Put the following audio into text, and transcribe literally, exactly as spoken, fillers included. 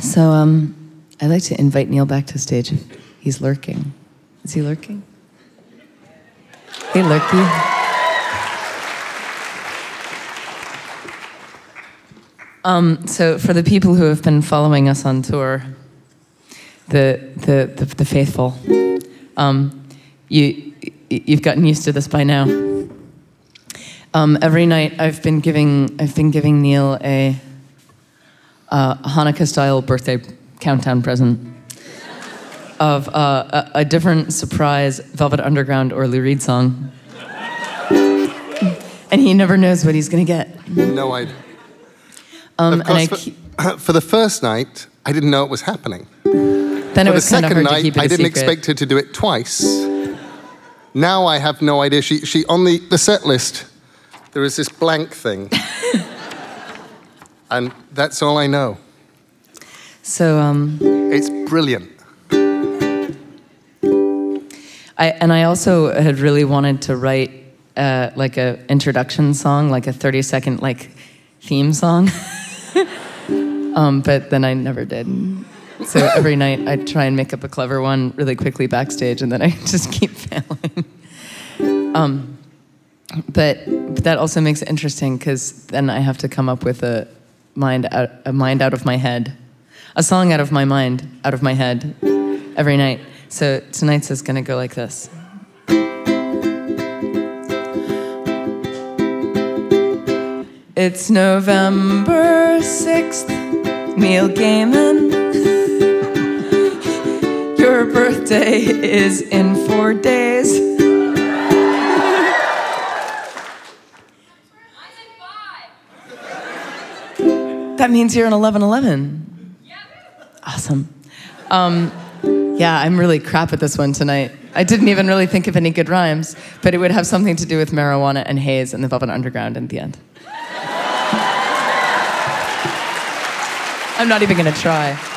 So um, I'd like to invite Neil back to stage. He's lurking. Is he lurking? Hey, Lurky. Um, so for the people who have been following us on tour, the the the, the faithful, um, you you've gotten used to this by now. Um, every night I've been giving I've been giving Neil a, a Hanukkah-style birthday countdown present of uh, a, a different surprise Velvet Underground or Lou Reed song, and he never knows what he's gonna get. No idea. Um, of course, and I for, ke- for the first night, I didn't know it was happening. then it For was the kind of second hard to night, keep it a I didn't secret. expect her to do it twice. Now I have no idea. She, she on the, the set list, there is this blank thing. And that's all I know. So, um, It's brilliant. I and I also had really wanted to write uh, like a introduction song, like a thirty second like theme song, um, but then I never did. So every night I try and make up a clever one really quickly backstage, and then I just keep failing. Um, but, but that also makes it interesting because then I have to come up with a mind out, a mind out of my head, a song out of my mind, out of my head, every night. So tonight's is gonna go like this. It's November sixth, Neil Gaiman. Your birthday is in four days. That means you're in eleven eleven. Awesome. Um, yeah, I'm really crap at this one tonight. I didn't even really think of any good rhymes, but it would have something to do with marijuana and haze and the Velvet Underground in the end. I'm not even gonna try.